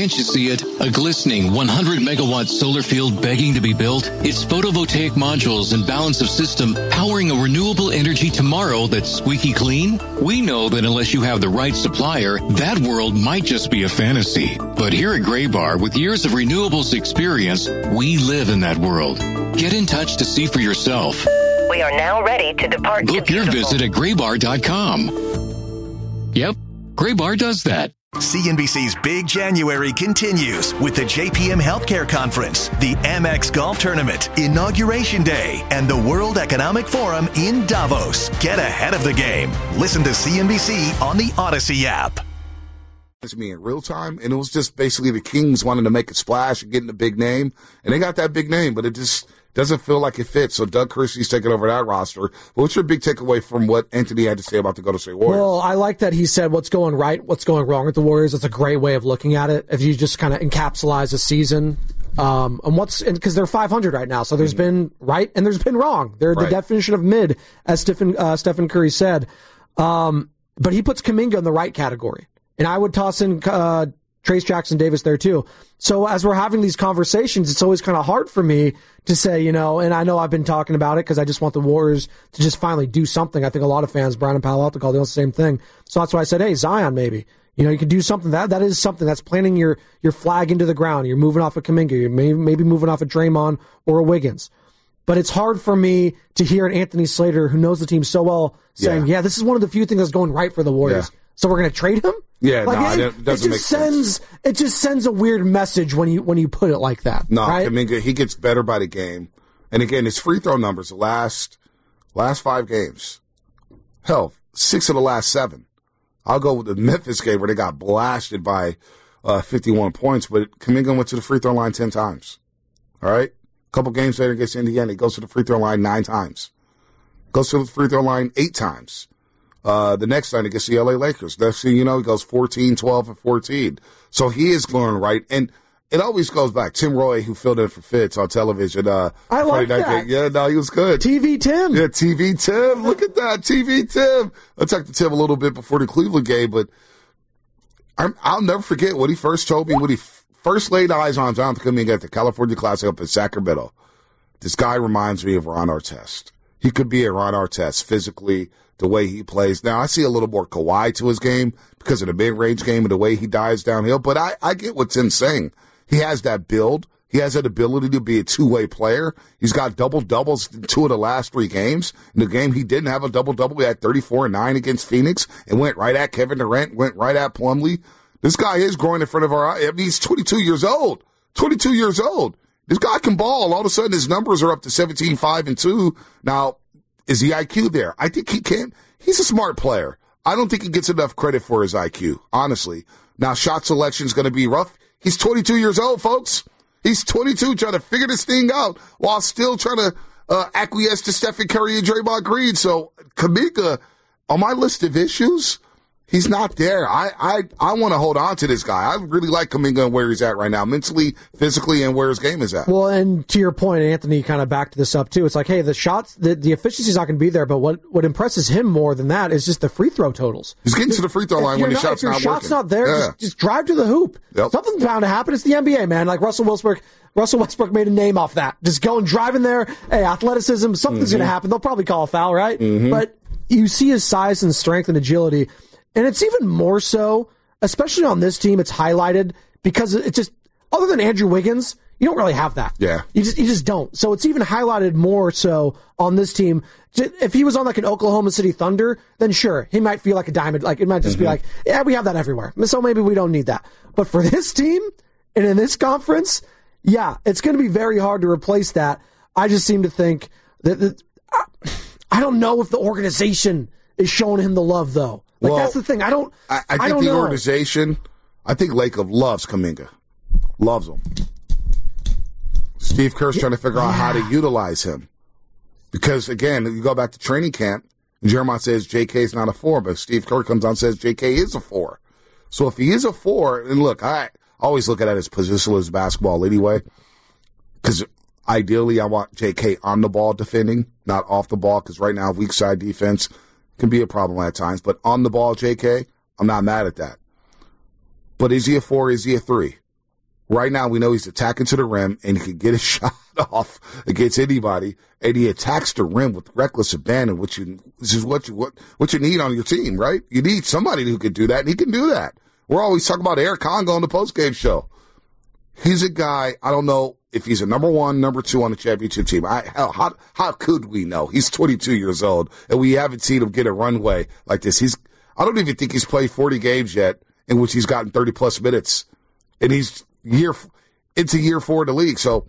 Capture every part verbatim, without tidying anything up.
Can't you see it? A glistening one hundred megawatt solar field begging to be built? It's photovoltaic modules and balance of system powering a renewable energy tomorrow that's squeaky clean? We know that unless you have the right supplier, that world might just be a fantasy. But here at Graybar, with years of renewables experience, we live in that world. Get in touch to see for yourself. We are now ready to depart. Book your visit at graybar dot com. Yep, Graybar does that. C N B C's Big January continues with the J P M Healthcare Conference, the Amex Golf Tournament, Inauguration Day, and the World Economic Forum in Davos. Get ahead of the game. Listen to C N B C on the Odyssey app. To me in real time, and it was just basically the Kings wanting to make a splash and getting a big name, and they got that big name, but it just doesn't feel like it fits. So Doug Christie's taking over that roster. But what's your big takeaway from what Anthony had to say about the Golden State Warriors? Well, I like that he said what's going right, what's going wrong with the Warriors. It's a great way of looking at it. If you just kind of encapsulize a season, um, and what's because they're five hundred right now, so there's mm-hmm. been right and there's been wrong. They're right. The definition of mid, as Stephen uh, Stephen Curry said. Um, but he puts Kuminga in the right category, and I would toss in uh, Trace Jackson Davis there too. So as we're having these conversations, it's always kind of hard for me to say, you know, and I know I've been talking about it because I just want the Warriors to just finally do something. I think a lot of fans, Brian and Palo Alto, call the same thing. So that's why I said, hey, Zion, maybe. You know, you could do something. That that is something that's planting your, your flag into the ground. You're moving off of Kuminga. You're maybe, maybe moving off of Draymond or a Wiggins. But it's hard for me to hear an Anthony Slater, who knows the team so well, saying, yeah, yeah this is one of the few things that's going right for the Warriors. Yeah. So we're going to trade him? Yeah, like, no, it, it doesn't it make just sends sense. It just sends a weird message when you when you put it like that. No, right? Kuminga, he gets better by the game. And again, his free throw numbers, the last last five games, hell, six of the last seven. I'll go with the Memphis game where they got blasted by uh, fifty-one points, but Kuminga went to the free throw line ten times. All right? A couple games later against Indiana, he goes to the free throw line nine times. Goes to the free throw line eight times. Uh, the next night against the L A Lakers. Next thing you know, he goes fourteen, twelve, and fourteen. So he is going right. And it always goes back. Tim Roy, who filled in for Fitz on television. Uh, I like that. Game. Yeah, no, he was good. T V Tim. Yeah, T V Tim. Look at that. T V Tim. I talked to Tim a little bit before the Cleveland game, but I'm, I'll never forget what he first told me, when he f- first laid eyes on Jonathan Kuminga at the California Classic up in Sacramento. This guy reminds me of Ron Artest. He could be a Ron Artest physically, the way he plays. Now, I see a little more Kawhi to his game because of the mid-range game and the way he dives downhill, but I, I get what Tim's saying. He has that build. He has that ability to be a two-way player. He's got double-doubles in two of the last three games. In the game he didn't have a double-double, he had thirty-four and nine against Phoenix and went right at Kevin Durant, went right at Plumlee. This guy is growing in front of our eyes. I mean, he's twenty-two years old. twenty-two years old. This guy can ball. All of a sudden, his numbers are up to seventeen, five, and two. Now, is the I Q there? I think he can. He's a smart player. I don't think he gets enough credit for his I Q, honestly. Now, shot selection is going to be rough. He's twenty-two years old, folks. He's twenty-two, trying to figure this thing out while still trying to uh, acquiesce to Stephen Curry and Draymond Green. So, Kuminga, on my list of issues, he's not there. I I, I want to hold on to this guy. I really like Kuminga and where he's at right now, mentally, physically, and where his game is at. Well, and to your point, Anthony kind of backed this up too. It's like, hey, the shots, the, the efficiency's not going to be there, but what, what impresses him more than that is just the free throw totals. He's getting to the free throw line when the shot's not working. If your shot's not there, yeah. just, just drive to the hoop. Yep. Something's bound to happen. It's the N B A, man. Like Russell Westbrook. Russell Westbrook made a name off that. Just go and drive in there. Hey, athleticism, something's mm-hmm. going to happen. They'll probably call a foul, right? Mm-hmm. But you see his size and strength and agility. And it's even more so, especially on this team, it's highlighted because it's just, other than Andrew Wiggins, you don't really have that. Yeah. You just you just don't. So it's even highlighted more so on this team. If he was on like an Oklahoma City Thunder, then sure, he might feel like a diamond. Like it might just mm-hmm. be like, yeah, we have that everywhere. So maybe we don't need that. But for this team and in this conference, yeah, it's going to be very hard to replace that. I just seem to think that, that I don't know if the organization is showing him the love though. Like, well, that's the thing. I don't I, I think I don't the know. organization, I think Lacob loves Kuminga. Loves him. Steve Kerr's trying to figure yeah. out how to utilize him. Because, again, you go back to training camp, and Jeremiah says J K is not a four, but Steve Kerr comes on and says J K is a four. So if he is a four, and look, I always look at it as positionless basketball anyway, because ideally I want J K on the ball defending, not off the ball, because right now weak side defense can be a problem at times. But on the ball, J K, I'm not mad at that. But is he a four? Is he a three? Right now, we know he's attacking to the rim, and he can get a shot off against anybody, and he attacks the rim with reckless abandon, which you, this is what you, what, what you need on your team, right? You need somebody who can do that, and he can do that. We're always talking about Eric Congo on the postgame show. He's a guy, I don't know if he's a number one, number two on the championship team. I, how, how, how could we know? He's twenty-two years old, and we haven't seen him get a runway like this. He's, I don't even think he's played forty games yet in which he's gotten thirty plus minutes, and he's year into year four of the league. So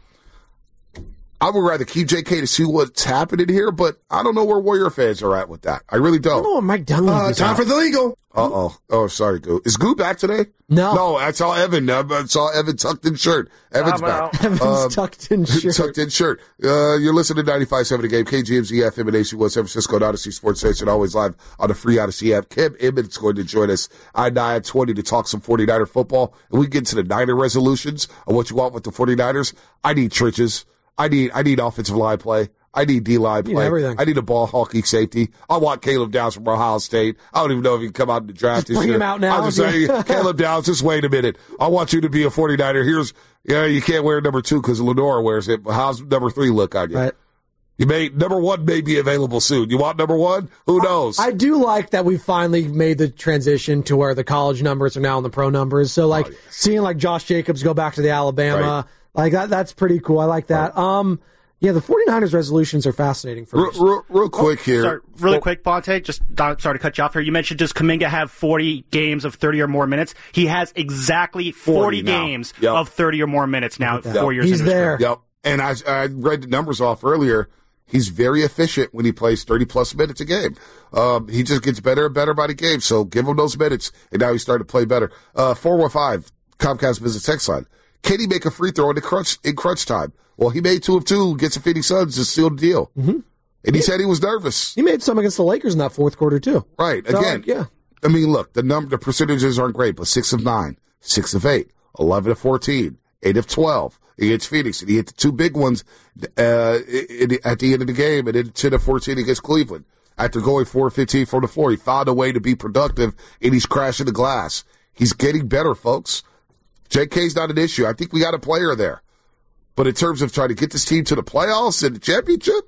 I would rather keep J K to see what's happening here, but I don't know where Warrior fans are at with that. I really don't. I don't know what Mike Dunleavy Uh, is time out. for the legal. Uh-oh. Oh, sorry, Goo. Is Goo back today? No. No, I saw Evan. I saw Evan tucked in shirt. Evan's I'm back. Evan's Um, tucked in shirt. Tucked in shirt. Uh, you're listening to ninety-five point seven The Game, K G M Z F M and A C one San Francisco, Odyssey Sports Station, always live on the free Odyssey app. Kim Emmons going to join us I nine twenty to talk some forty-niner football. And we get to the Niner resolutions of what you want with the forty-niners. I need trenches. I need, I need offensive line play. I need D-line You need play. everything. I need a ball hawking safety. I want Caleb Downs from Ohio State. I don't even know if he can come out in the draft Just this bring year. him out now. I'm just saying, Caleb Downs, just wait a minute. I want you to be a forty-niner. Here's, yeah, you can't wear number two because Lenore wears it. But how's number three look on you? Right. You may, number one may be available soon. You want number one? Who knows? I do like that we finally made the transition to where the college numbers are now in the pro numbers. So, like, Oh, yes. seeing, like, Josh Jacobs go back to the Alabama, like, that that's pretty cool. I like that. Um, yeah, the forty-niners resolutions are fascinating for real, me. real, real quick here. Sorry, really For- quick, Bonte, just uh, sorry to cut you off here. You mentioned, does Kuminga have forty games of thirty or more minutes? He has exactly forty, forty now. games Yep. of thirty or more minutes now, Yep. four years He's into his there. career. Yep. And I, I read the numbers off earlier. He's very efficient when he plays thirty plus minutes a game. Um, he just gets better and better by the game. So give him those minutes. And now he's starting to play better. Uh, four one five, Comcast Business Text line. Can he make a free throw in the crunch, in crunch time? Well, he made two of two against the Phoenix Suns to seal the deal. Mm-hmm. And he said he was nervous. He made some against the Lakers in that fourth quarter, too. Right. So, Again, like, yeah. I mean, look, the number, the percentages aren't great, but six of nine, six of eight, eleven of fourteen, eight of twelve against Phoenix. And he hit the two big ones uh, in, in, at the end of the game, and then ten of fourteen against Cleveland. After going four of fifteen from the floor, he found a way to be productive, and he's crashing the glass. He's getting better, folks. J K's not an issue. I think we got a player there. But in terms of trying to get this team to the playoffs and the championship,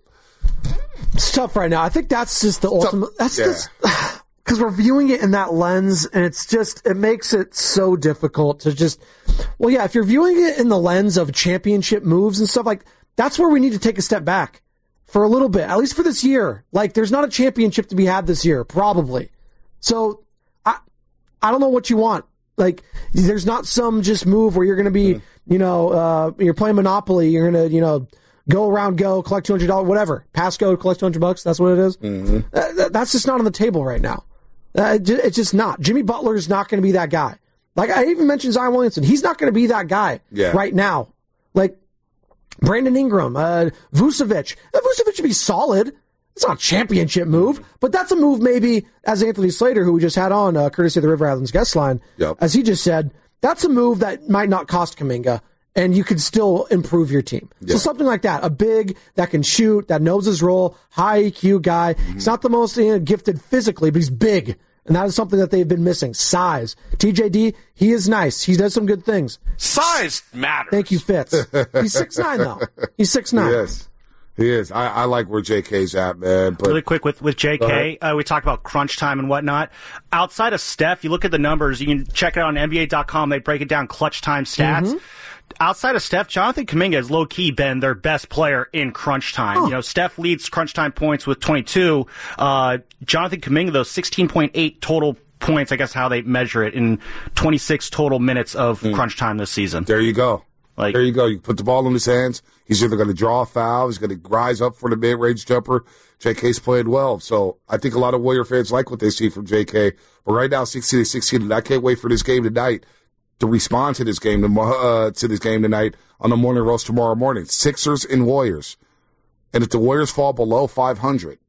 It's tough right now. I think that's just the ultimate. That's yeah. just because we're viewing it in that lens, and it's just it makes it so difficult to just. Well, yeah, if you're viewing it in the lens of championship moves and stuff like that's where we need to take a step back for a little bit, at least for this year. Like, there's not a championship to be had this year, probably. So, I I don't know what you want. Like, there's not some just move where you're going to be, you know, uh, you're playing Monopoly, you're going to, you know, go around, go, collect two hundred dollars, whatever. Pass go, collect two hundred bucks, that's what it is. Mm-hmm. Uh, th- that's just not on the table right now. Uh, it- it's just not. Jimmy Butler is not going to be that guy. Like, I even mentioned Zion Williamson. He's not going to be that guy Yeah. right now. Like, Brandon Ingram, uh, Vucevic. Uh, Vucevic should be solid. It's not a championship move, but that's a move maybe, as Anthony Slater, who we just had on, uh, courtesy of the River Islands guest line, Yep. as he just said, that's a move that might not cost Kuminga, and you could still improve your team. Yeah. So something like that, a big that can shoot, that knows his role, high I Q guy. Mm-hmm. He's not the most you know, gifted physically, but he's big, and that is something that they've been missing. Size. T J D, he is nice. He does some good things. Size matters. Thank you, Fitz. He's six nine though. He's six nine. yes, he is. I, I like where J K's at, man. But Really quick with, with J K, uh, we talked about crunch time and whatnot. Outside of Steph, you look at the numbers, you can check it out on N B A dot com. They break it down clutch time stats. Mm-hmm. Outside of Steph, Jonathan Kuminga has low-key been their best player in crunch time. You know, Steph leads crunch time points with twenty-two. Uh, Jonathan Kuminga, though, sixteen point eight total points, I guess how they measure it, in twenty-six total minutes of crunch time this season. there you go. Like- there you go. You put the ball in his hands. He's either going to draw a foul, he's going to rise up for the mid-range jumper. J K's playing well. So I think a lot of Warrior fans like what they see from J K. But right now, sixteen to sixteen, and I can't wait for this game tonight to respond to this game uh, to this game tonight on the morning roast tomorrow morning. Sixers and Warriors. And if the Warriors fall below five hundred,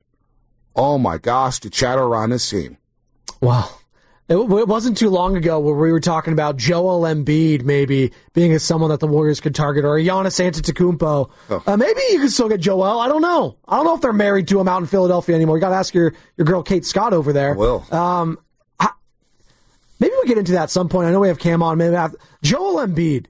oh my gosh, the chatter around this team. Wow. It, it wasn't too long ago where we were talking about Joel Embiid maybe being as someone that the Warriors could target, or Giannis Antetokounmpo. Oh. Uh, maybe you could still get Joel. I don't know. I don't know if they're married to him out in Philadelphia anymore. You got to ask your, your girl Kate Scott over there. Will. Um, I, maybe we'll get into that at some point. I know we have Cam on. Maybe after. Joel Embiid.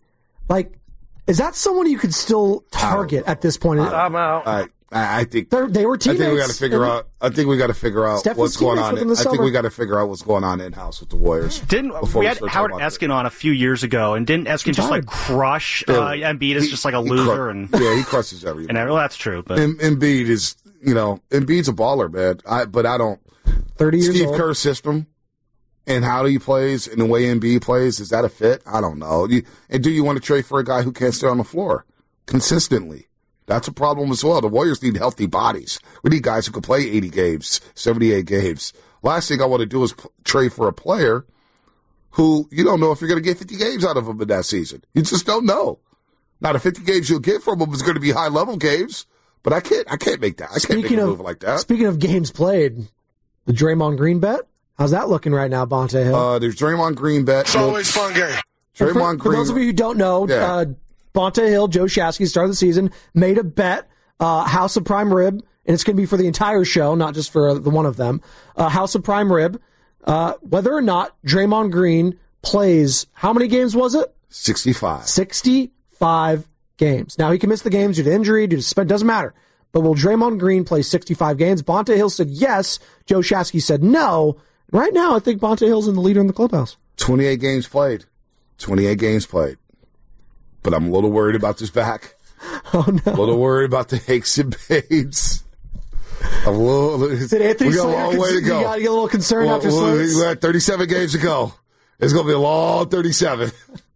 Like, is that someone you could still target at this point? I'm out. I, I think They're, they were teammates. I think we got to figure out. I think we got to figure out Steph what's was going teammates on. with him this I think summer. we got to figure out what's going on in house with the Warriors. Didn't before we had start Howard talking about Eskin on a few years ago, and didn't Eskin just like crush uh, Embiid as just like a He loser? cru- and yeah, he crushes everybody. and well, that's true, but Em- Embiid is, you know, Embiid's a baller, man. I, but I don't. thirty years Steve old. Kerr's system and how he plays and the way Embiid plays, is that a fit? I don't know. You, and do you want to trade for a guy who can't stay on the floor consistently? That's a problem as well. The Warriors need healthy bodies. We need guys who can play eighty games, seventy-eight games. Last thing I want to do is p- trade for a player who you don't know if you're going to get fifty games out of him in that season. You just don't know. Now, the fifty games you'll get from him is going to be high-level games, but I can't I can't make that. I can't make Speaking a of move like that. Speaking of games played, the Draymond Green bet. How's that looking right now, Bonte Hill? Uh, there's Draymond Green bet. It's always fun game. For, Draymond for Green. those of you who don't know, Yeah. uh, Bonte Hill, Joe Shasky, start of the season, made a bet, uh, House of Prime Rib, and it's going to be for the entire show, not just for the one of them. Uh, House of Prime Rib, uh, whether or not Draymond Green plays, how many games was it? sixty-five. sixty-five games. Now, he can miss the games due to injury, due to spend, doesn't matter. But will Draymond Green play sixty-five games? Bonte Hill said yes. Joe Shasky said no. Right now, I think Bonte Hill's in the leader in the clubhouse. twenty-eight games played. twenty-eight games played. But I'm a little worried about this back. Oh, no. A little worried about the aches and pains. I'm a little, Did Anthony we got a Slater long way to cons- go. You got to get a little concerned Well, after well, Slater? we got thirty-seven games to go. It's going to be a long thirty-seven.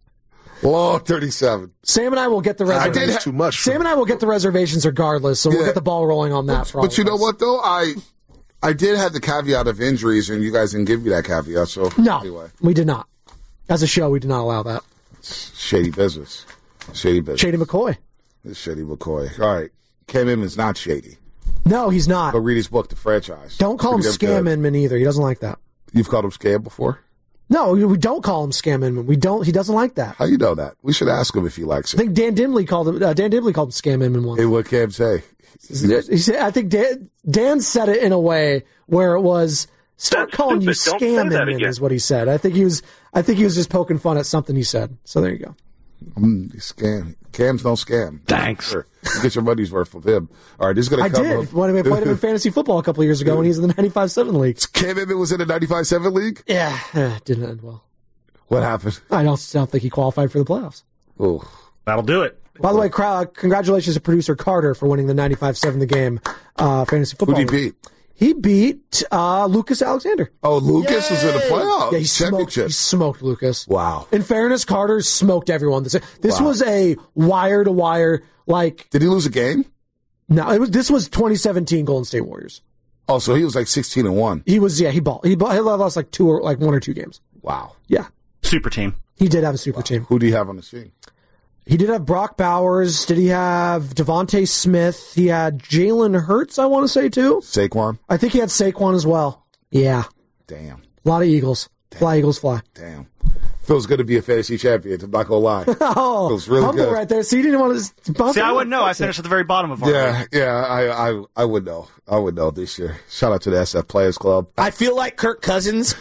Long thirty-seven. Sam and I will get the I reservations. did ha- too much. Sam and I will get the reservations regardless, so we'll Yeah. get the ball rolling on that. But, for all but you of know us. what, though? I I did have the caveat of injuries, and you guys didn't give me that caveat. So No, anyway, we did not. As a show, we did not allow that. shady business. Shady business. Shady McCoy. This Shady McCoy. All right. Cam Inman's not shady. No, he's not. Go read his book, The Franchise. Don't call him Pretty damn Scam good. Inman either. He doesn't like that. You've called him Scam before? No, we we don't call him Scam Inman. We don't. He doesn't like that. How you know that? We should ask him if he likes I it. think Dan Dimley called him. Uh, Dan Dimley called him Scam Inman once. Hey, what Cam say? He said, I think Dan, Dan said it in a way where it was start That's calling you stupid. Don't Scam say that Inman again. is what he said. I think he was. I think he was just poking fun at something he said. So there you go. Mm, scam. Cam's no scam. Thanks. Sure. You get your money's worth from him. All right, this is going I to come did up. when I played him in fantasy football a couple of years ago when he was in the ninety-five seven league. Cam Inman was in the ninety-five seven league? Yeah, eh, didn't end well. What happened? I don't, don't think he qualified for the playoffs. Oh, that'll do it. By the way, cr- congratulations to producer Carter for winning the ninety-five seven The Game uh, fantasy who football. did he league. beat? He beat uh, Lucas Alexander. Oh, Lucas was in the playoffs. Yeah, he smoked, championship. he smoked Lucas. Wow. In fairness, Carter smoked everyone. This, this Wow. was a wire to wire. Like Did he lose a game? no, it was. This was twenty seventeen Golden State Warriors. Oh, so he was like sixteen and one. He was yeah. He ball. He, ball, he lost like two or like one or two games. Wow. Yeah, Super team. he did have a super team. Who do you have on the team? He did have Brock Bowers. Did he have Devontae Smith? He had Jalen Hurts, I want to say, too. Saquon? I think he had Saquon as well. Yeah. Damn. A lot of Eagles. Fly, Eagles, fly. Damn. Feels good to be a fantasy champion. I'm not going to lie. Oh, Feels really humble good. right there. See, you didn't want to... See, I wouldn't know. I finished at the very bottom of our Yeah, league. yeah, I, I, I would know. I would know this year. Shout out to the S F Players Club. I feel like Kirk Cousins.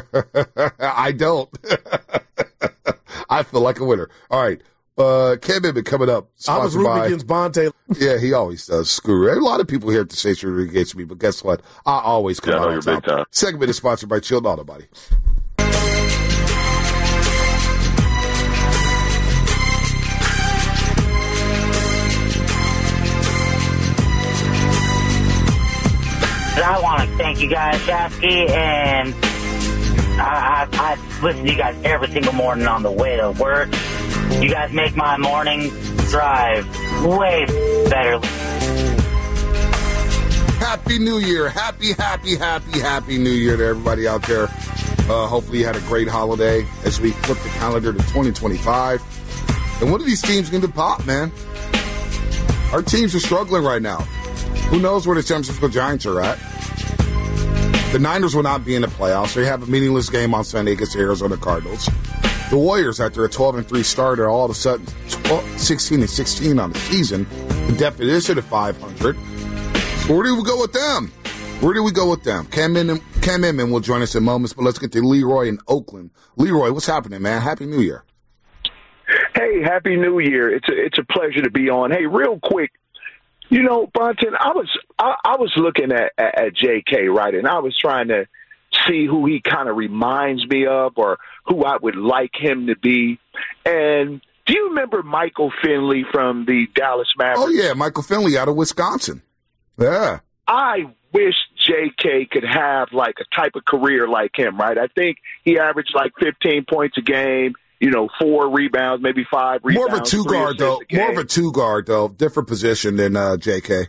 I don't. I feel like a winner. All right. Uh, Cam Inman coming up. I was Sponsored rooting by, against Bonte. yeah, he always does. Screw it. A lot of people here at the station root against me, but guess what? I always come Yeah, I know out you're on big top. time. Segment is sponsored by Chilled Auto Body. I want to thank you guys, Shasky, and I, I, I listen to you guys every single morning on the way to work. You guys make my morning drive way better. Happy New Year. Happy, happy, happy, happy New Year to everybody out there. Uh, hopefully you had a great holiday as we flip the calendar to twenty twenty-five. And one of these teams going to pop, man. Our teams are struggling right now. Who knows where the San Francisco Giants are at? The Niners will not be in the playoffs. They have a meaningless game on Sunday against the Arizona Cardinals. The Warriors, after a twelve and three start, are all of a sudden sixteen and sixteen on the season. The definition of five hundred. Where do we go with them? Where do we go with them? Cam Inman, Cam Inman will join us in moments, but let's get to Leroy in Oakland. Leroy, what's happening, man? Happy New Year. Hey, Happy New Year. It's a, it's a pleasure to be on. Hey, real quick, you know, Bonton, I was I, I was looking at, at, at J K, right, and I was trying to see who he kind of reminds me of or who I would like him to be. And do you remember Michael Finley from the Dallas Mavericks? Oh, yeah, Michael Finley out of Wisconsin. Yeah. I wish J K could have, like, a type of career like him, right? I think he averaged, like, fifteen points a game, you know, four rebounds, maybe five rebounds. More of a two-guard, though. More of a two-guard, though. Different position than uh, J K.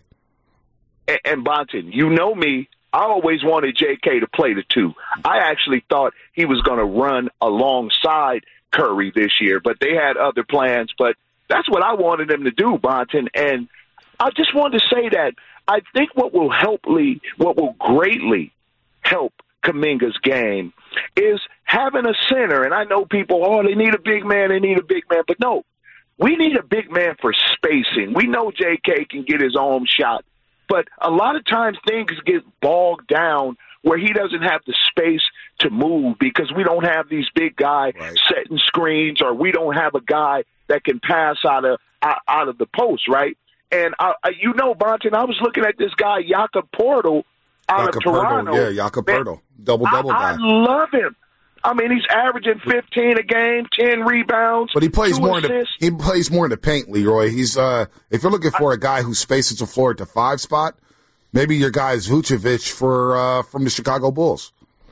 And, and Bonton, you know me. I always wanted J K to play the two. I actually thought he was going to run alongside Curry this year, but they had other plans. But that's what I wanted him to do, Bonton. And I just wanted to say that I think what will help Lee, what will greatly help Kuminga's game is having a center. And I know people, oh, they need a big man, they need a big man. But no, we need a big man for spacing. We know J K can get his own shot. But a lot of times things get bogged down where he doesn't have the space to move because we don't have these big guys right. setting screens, or we don't have a guy that can pass out of out of the post, right? And I, I, you know, Bonton, I was looking at this guy Jakob Poeltl out Jakob of Toronto. Poeltl, yeah, Jakob Poeltl, double double guy. I love him. I mean, he's averaging fifteen a game, ten rebounds. But he plays more assists. in the he plays more in the paint, Leroy. He's uh, if you're looking for a guy who spaces the floor at the five spot, maybe your guy is Vucevic for uh, from the Chicago Bulls.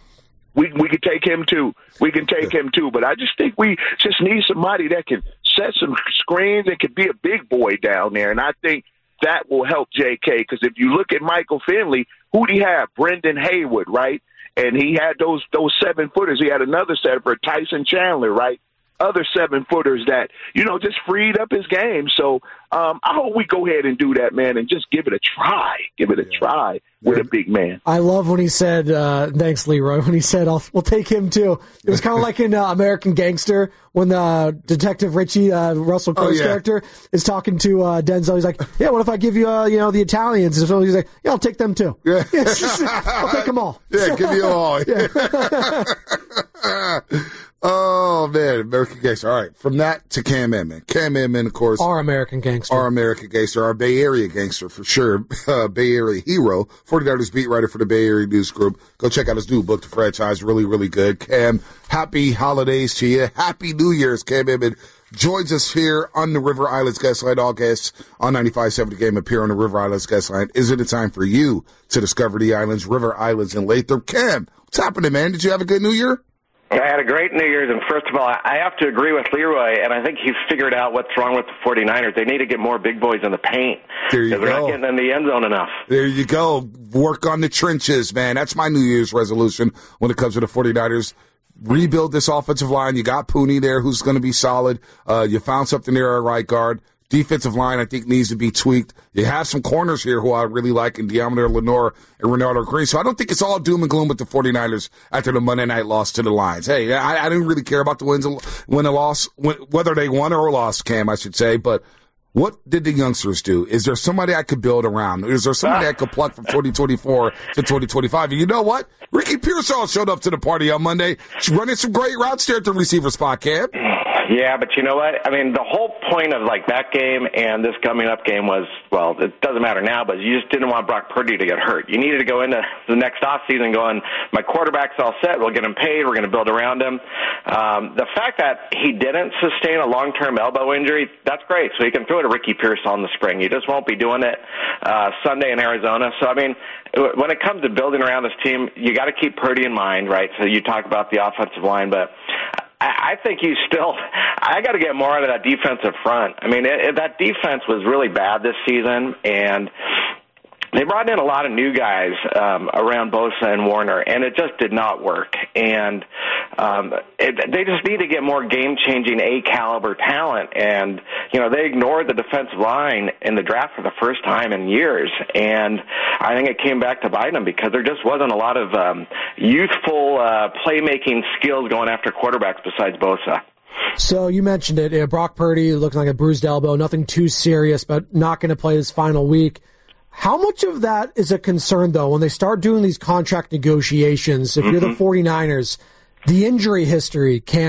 We we could take him too. We can take yeah. him too. But I just think we just need somebody that can set some screens and can be a big boy down there. And I think that will help J K, because if you look at Michael Finley, who do he have? Brendan Haywood, right? And he had those those seven footers. He had another set for Tyson Chandler, right? Other seven footers that, you know, just freed up his game. So um, I hope we go ahead and do that, man, and just give it a try. Give it a yeah. try with yeah. a big man. I love when he said, uh, thanks, Leroy, when he said, I'll, we'll take him too. It was kind of like in uh, American Gangster when uh, Detective Richie, uh, Russell Crowe's oh, yeah. character, is talking to uh, Denzel. He's like, yeah, what if I give you, uh, you know, the Italians? And so he's like, yeah, I'll take them too. Yeah. I'll take them all. Yeah, so, give you all. Yeah. Oh, man, American Gangster. All right, from that to Cam Edmond. Cam Edmond, of course. Our American Gangster. Our American Gangster, our Bay Area Gangster, for sure. Uh, Bay Area hero, forty-niners beat writer for the Bay Area News Group. Go check out his new book, The Franchise. Really, really good. Cam, happy holidays to you. Happy New Year's. Cam Edmond joins us here on the River Islands Guest Line. All guests on ninety-five point seven The Game appear on the River Islands Guest Line. Is it a time for you to discover the islands, River Islands, and Latham? Cam, what's happening, man? Did you have a good New Year? I had a great New Year's, and first of all, I have to agree with Leroy, and I think he figured out what's wrong with the forty-niners. They need to get more big boys in the paint. There you go. They're not getting in the end zone enough. There you go. Work on the trenches, man. That's my New Year's resolution when it comes to the forty-niners. Rebuild this offensive line. You got Pooney there, who's going to be solid. Uh, you found something there at right guard. Defensive line, I think, needs to be tweaked. You have some corners here who I really like in Deommodore Lenoir and Ronaldo Green. So I don't think it's all doom and gloom with the forty-niners after the Monday night loss to the Lions. Hey, I, I didn't really care about the wins, win or loss, whether they won or lost, Cam, I should say. But what did the youngsters do? Is there somebody I could build around? Is there somebody I could pluck from twenty twenty-four to twenty twenty-five? And you know what? Ricky Pearsall showed up to the party on Monday. She's running some great routes there at the receiver spot, Cam. Yeah, but you know what? I mean, the whole point of, like, that game and this coming up game was, well, it doesn't matter now, but you just didn't want Brock Purdy to get hurt. You needed to go into the next offseason going, my quarterback's all set, we'll get him paid, we're going to build around him. Um, the fact that he didn't sustain a long-term elbow injury, that's great. So he can throw to Ricky Pearsall in the spring. You just won't be doing it uh, Sunday in Arizona. So, I mean, when it comes to building around this team, you got to keep Purdy in mind, right? So you talk about the offensive line, but I think you still – I got to get more out of that defensive front. I mean, it, it, that defense was really bad this season, and they brought in a lot of new guys um, around Bosa and Warner, and it just did not work. And um, it, they just need to get more game-changing A-caliber talent. And, you know, they ignored the defensive line in the draft for the first time in years. And I think it came back to bite them because there just wasn't a lot of um, youthful uh, playmaking skills going after quarterbacks besides Bosa. So you mentioned it. Uh, Brock Purdy looking like a bruised elbow, nothing too serious, but not going to play his final week. How much of that is a concern, though, when they start doing these contract negotiations? If mm-hmm. you're the forty-niners, the injury history, Cam,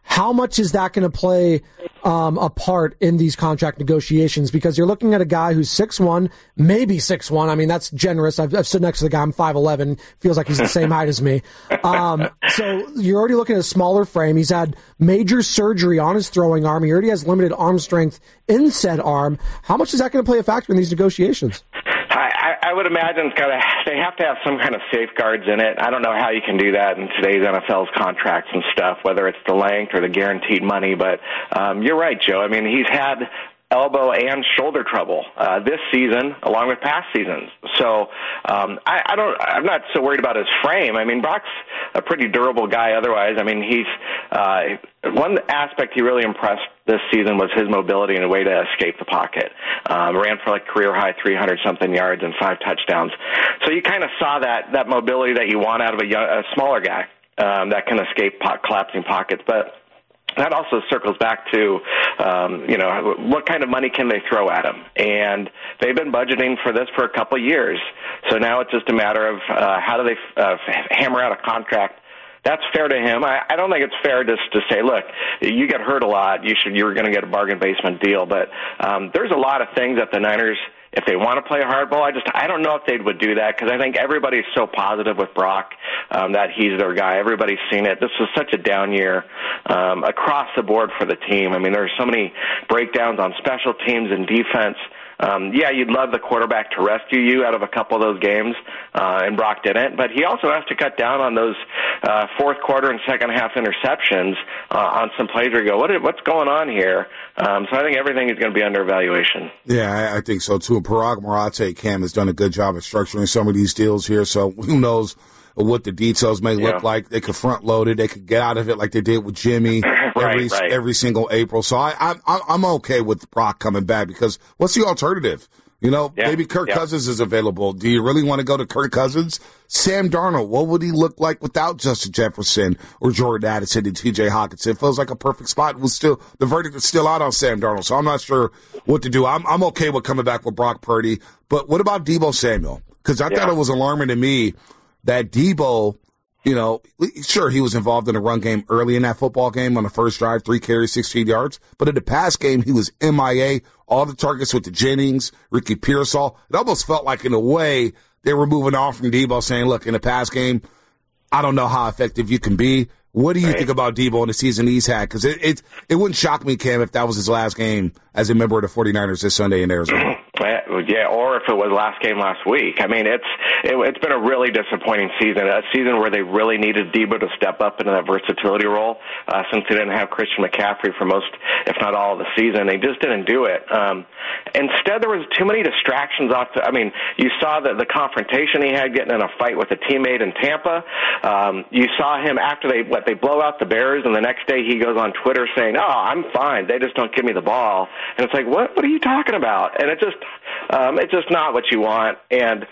How much is that going to play um, a part in these contract negotiations? Because you're looking at a guy who's six one, maybe six one. I mean, that's generous. I've, I've stood next to the guy. I'm five eleven. Feels like he's the same height as me. Um, so you're already looking at a smaller frame. He's had major surgery on his throwing arm. He already has limited arm strength in said arm. How much is that going to play a factor in these negotiations? I, I would imagine it's gotta, they have to have some kind of safeguards in it. I don't know how you can do that in today's N F L's contracts and stuff, whether it's the length or the guaranteed money. But um, you're right, Joe. I mean, he's had elbow and shoulder trouble uh, this season, along with past seasons. So um, I, I don't. I'm not so worried about his frame. I mean, Brock's a pretty durable guy. Otherwise, I mean, he's uh, one aspect he really impressed this season was his mobility and a way to escape the pocket. Um, ran for like career high three hundred something yards and five touchdowns. So you kind of saw that that mobility that you want out of a, young, a smaller guy um, that can escape po- collapsing pockets, but. That also circles back to, um, you know, what kind of money can they throw at him? And they've been budgeting for this for a couple of years. So now it's just a matter of uh, how do they uh, hammer out a contract that's fair to him. I, I don't think it's fair just to say, look, you get hurt a lot, you should you're going to get a bargain basement deal. But um, there's a lot of things that the Niners, if they want to play hardball, I just I don't know if they would do that because I think everybody's so positive with Brock um, that he's their guy. Everybody's seen it. This was such a down year um, across the board for the team. I mean, there's so many breakdowns on special teams and defense. Um, yeah, you'd love the quarterback to rescue you out of a couple of those games, uh, and Brock didn't. But he also has to cut down on those uh, fourth quarter and second half interceptions uh, on some plays where you go, what, what's going on here? Um, so I think everything is going to be under evaluation. Yeah, I, I think so, too. And Parag Marate, Cam, has done a good job of structuring some of these deals here. So who knows what the details may look yeah. like. They could front load it. They could get out of it like they did with Jimmy right, every right. every single April. So I, I, I'm okay with Brock coming back because what's the alternative? You know, yeah. maybe Kirk yeah. Cousins is available. Do you really want to go to Kirk Cousins? Sam Darnold, what would he look like without Justin Jefferson or Jordan Addison and T J Hockenson? It feels like a perfect spot. It was still the verdict is still out on Sam Darnold, so I'm not sure what to do. I'm I'm okay with coming back with Brock Purdy, but what about Deebo Samuel? Because I yeah. thought it was alarming to me that Deebo, you know, sure, he was involved in a run game early in that football game on the first drive, three carries, sixteen yards. But in the pass game, he was M I A, all the targets with the Jennings, Ricky Pearsall. It almost felt like, in a way, they were moving on from Deebo, saying, look, in the pass game, I don't know how effective you can be. What do you right. think about Deebo in the season he's had? Because it, it, it wouldn't shock me, Cam, if that was his last game as a member of the forty-niners this Sunday in Arizona. Yeah, or if it was last game last week. I mean, it's it, it's been a really disappointing season, a season where they really needed Deebo to step up into that versatility role uh, since they didn't have Christian McCaffrey for most, if not all, of the season. They just didn't do it. Um, instead, there was too many distractions off. The, I mean, you saw the, the confrontation he had getting in a fight with a teammate in Tampa. Um, you saw him after they what they blow out the Bears, and the next day he goes on Twitter saying, "Oh, I'm fine. They just don't give me the ball." And it's like, what? What are you talking about? And it just Um, it's just not what you want, and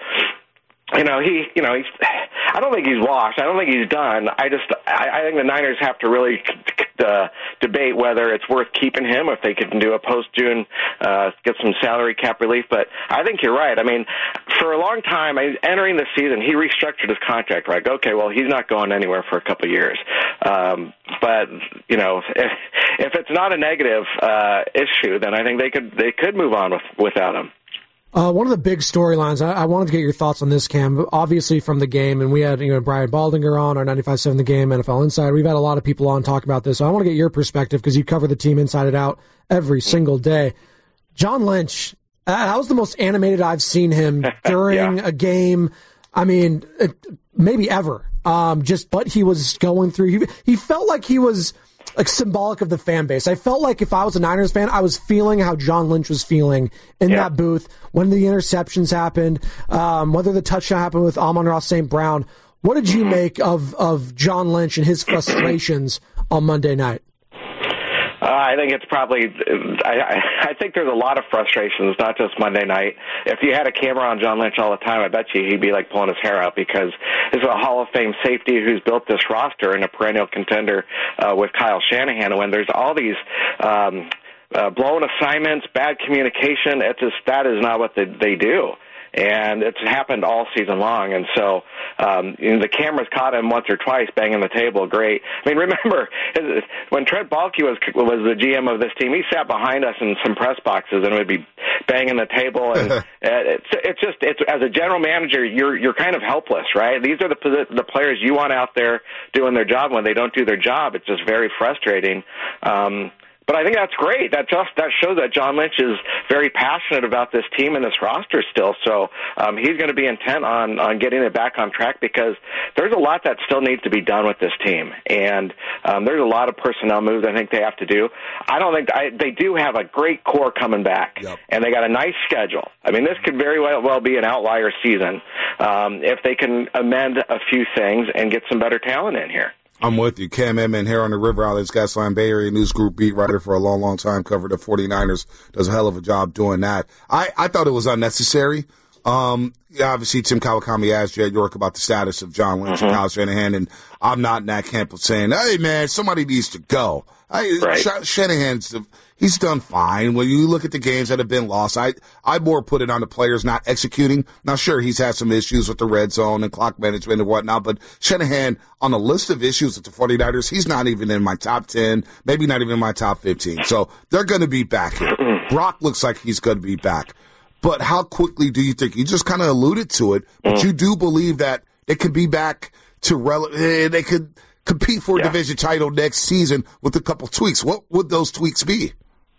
you know he, you know he's. I don't think he's washed. I don't think he's done. I just, I, I think the Niners have to really uh, debate whether it's worth keeping him, if they can do a post-June, uh, get some salary cap relief. But I think you're right. I mean, for a long time, I, entering the season, he restructured his contract. Right? Okay, well, he's not going anywhere for a couple of years. Um, but you know, if, if it's not a negative uh, issue, then I think they could they could move on with, without him. Uh, one of the big storylines, I, I wanted to get your thoughts on this, Cam, obviously from the game, and we had you know Brian Baldinger on, our ninety-five seven The Game, N F L Insider. We've had a lot of people on talk about this, so I want to get your perspective because you cover the team inside and out every single day. John Lynch, uh, that was the most animated I've seen him during yeah. a game, I mean, it, maybe ever. Um, just what he was going through. He, he felt like he was like symbolic of the fan base. I felt like if I was a Niners fan, I was feeling how John Lynch was feeling in yeah. that booth when the interceptions happened, um, whether the touchdown happened with Amon-Ra Saint Brown. What did you make of, of John Lynch and his frustrations on Monday night? Uh, I think it's probably, I, I think there's a lot of frustrations, not just Monday night. If you had a camera on John Lynch all the time, I bet you he'd be like pulling his hair out because this is a Hall of Fame safety who's built this roster and a perennial contender uh, with Kyle Shanahan. And when there's all these um, uh, blown assignments, bad communication, it's just, that is not what they, they do. and it's happened all season long. And so um, you know, the cameras caught him once or twice banging the table. Great. I mean, remember when Trent Baalke was was the G M of this team, he sat behind us in some press boxes and would be banging the table. And it's it's just it's as a general manager, you're you're kind of helpless, right? These are the the players you want out there doing their job. When they don't do their job, it's just very frustrating. Um, But I think that's great. That just that shows that John Lynch is very passionate about this team and this roster still. So um, he's going to be intent on on getting it back on track, because there's a lot that still needs to be done with this team, and um, there's a lot of personnel moves I think they have to do. I don't think I, they do have a great core coming back, yep. and they got a nice schedule. I mean, this could very well, well be an outlier season um, if they can amend a few things and get some better talent in here. I'm with you. Cam Edmond here on the River Islands Gasline Bay Area News Group beat writer for a long, long time, covered the 49ers. Does a hell of a job doing that. I, I thought it was unnecessary. Um, obviously, Tim Kawakami asked Jed York about the status of John Lynch mm-hmm. and Kyle Shanahan, and I'm not in that camp of saying, hey, man, somebody needs to go. I, right. Sh- Shanahan's he's done fine. When you look at the games that have been lost, I I more put it on the players not executing. Now, sure, he's had some issues with the red zone and clock management and whatnot, but Shanahan, on the list of issues with the 49ers, he's not even in my top ten, maybe not even in my top fifteen. So they're going to be back here. Brock looks like he's going to be back. But how quickly do you think? You just kind of alluded to it, but mm. you do believe that it could be back to rel- they could compete for a yeah. division title next season with a couple tweaks. What would those tweaks be?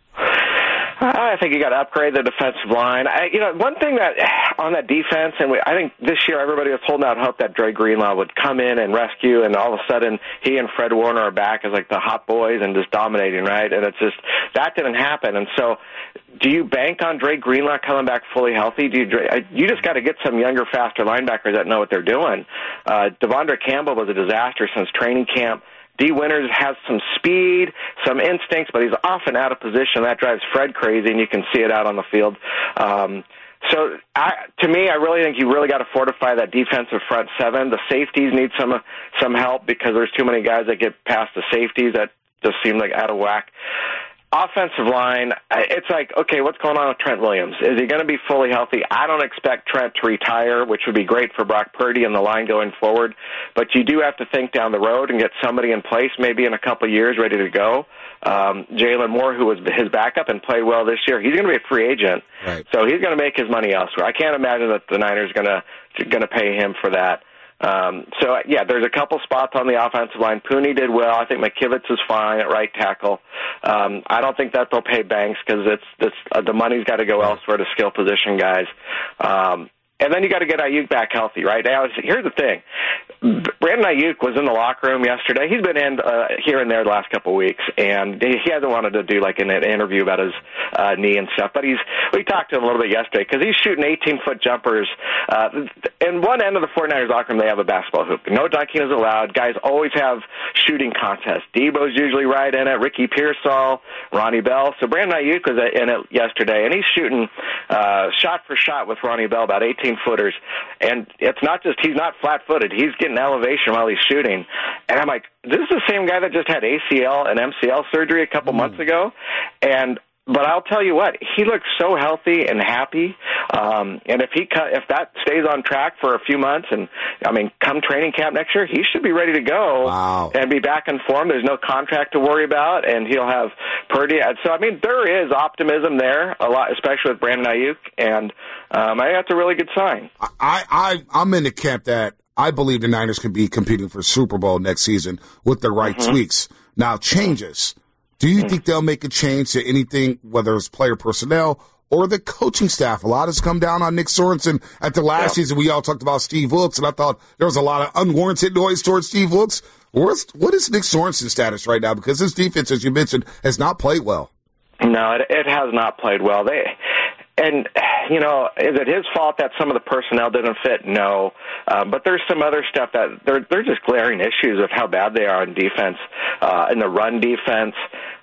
I think you got to upgrade the defensive line. I, you know, one thing that on that defense, and we, I think this year everybody was holding out hope that Dre Greenlaw would come in and rescue, and all of a sudden he and Fred Warner are back as like the hot boys and just dominating, right? And it's just that didn't happen. And so, do you bank on Dre Greenlaw coming back fully healthy? Do you? You just got to get some younger, faster linebackers that know what they're doing. Uh, Devondre Campbell was a disaster since training camp. D. Winters has some speed, some instincts, but he's often out of position. That drives Fred crazy, and you can see it out on the field. Um, so, I, to me, I really think you really got to fortify that defensive front seven. The safeties need some some help because there's too many guys that get past the safeties that just seem like out of whack. Offensive line, it's like, okay, what's going on with Trent Williams? Is he going to be fully healthy? I don't expect Trent to retire, which would be great for Brock Purdy and the line going forward. But you do have to think down the road and get somebody in place maybe in a couple of years ready to go. Um, Jalen Moore, who was his backup and played well this year, he's going to be a free agent. Right. So he's going to make his money elsewhere. I can't imagine that the Niners are going to going to pay him for that. Um, so, yeah, there's a couple spots on the offensive line. Pooney did well. I think McKivitz is fine at right tackle. Um, I don't think that they'll pay Banks because it's, it's, uh, the money's got to go elsewhere to skill position guys. Um, and then you got to get Ayuk back healthy, right? Now, here's the thing. Brandon Ayuk was in the locker room yesterday. He's been in uh, here and there the last couple of weeks, and he hasn't wanted to do like an interview about his uh, knee and stuff. But he's we talked to him a little bit yesterday because he's shooting eighteen-foot jumpers. Uh, in one end of the 49ers locker room, they have a basketball hoop. No dunking is allowed. Guys always have shooting contests. Debo's usually right in it. Ricky Pearsall, Ronnie Bell. So Brandon Ayuk was in it yesterday, and he's shooting uh, shot for shot with Ronnie Bell, about eighteen-footers. And it's not just he's not flat-footed. He's getting elevation while he's shooting. And I'm like, this is the same guy that just had A C L and M C L surgery a couple mm. months ago. And but I'll tell you what, he looks so healthy and happy. Um, and if he if that stays on track for a few months, and I mean, come training camp next year, he should be ready to go wow. and be back in form. There's no contract to worry about, and he'll have Purdy. So I mean, there is optimism there a lot, especially with Brandon Ayuk, and um, I think that's a really good sign. I, I I'm in the camp that I believe the Niners can be competing for Super Bowl next season with the right mm-hmm. tweaks. Now, changes. Do you mm-hmm. think they'll make a change to anything, whether it's player personnel or the coaching staff? A lot has come down on Nick Sorensen. At the last yeah. season, we all talked about Steve Wilks, and I thought there was a lot of unwarranted noise towards Steve Wilks. What's, what is Nick Sorensen's status right now? Because his defense, as you mentioned, has not played well. No, it, it has not played well. They... And, you know, is it his fault that some of the personnel didn't fit? No. Um, but there's some other stuff that they're, they're just glaring issues of how bad they are on defense, uh, in the run defense.